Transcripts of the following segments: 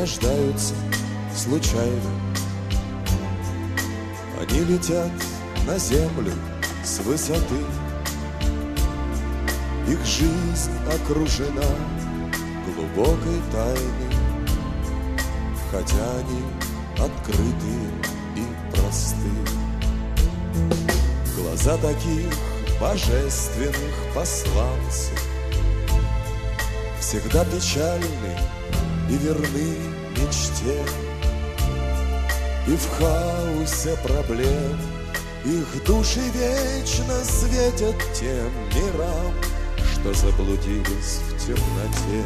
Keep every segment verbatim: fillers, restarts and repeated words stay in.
рождаются случайно. Они летят на землю с высоты. Их жизнь окружена глубокой тайной, хотя они открытые и простые. Глаза таких божественных посланцев всегда печальны и верны мечте. И в хаосе проблем их души вечно светят тем мирам, что заблудились в темноте.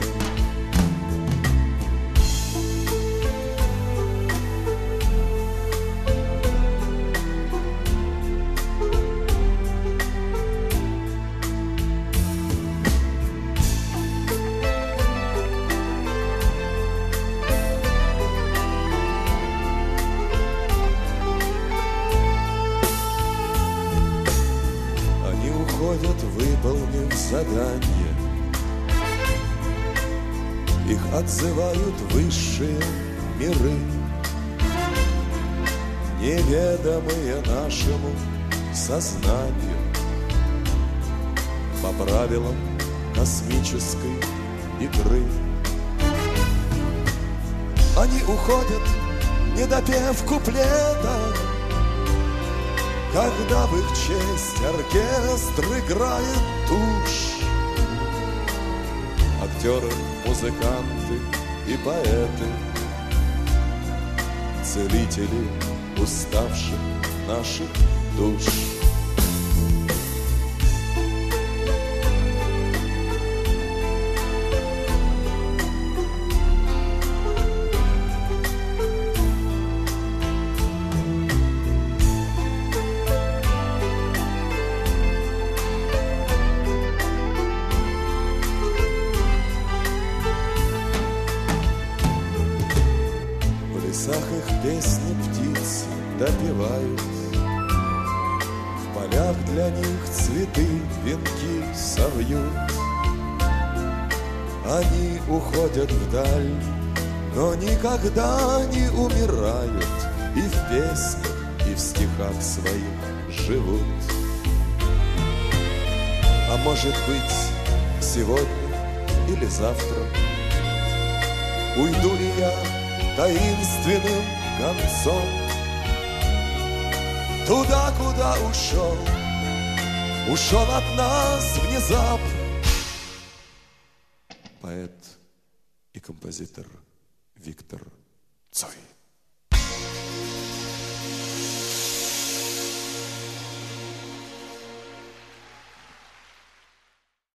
Выполнив задание, их отзывают высшие миры, неведомые нашему сознанию, по правилам космической игры. Они уходят, не допев куплета, когда в их честь оркестр играет тушь. Актеры, музыканты и поэты, целители уставших наших душ. В лесах их песни птицы допевают, в полях для них цветы венки совьют. Они уходят вдаль, но никогда не умирают, и в песнях, и в стихах своих живут. А может быть, сегодня или завтра уйду ли я таинственным концом туда, куда ушел, ушел от нас внезапно поэт и композитор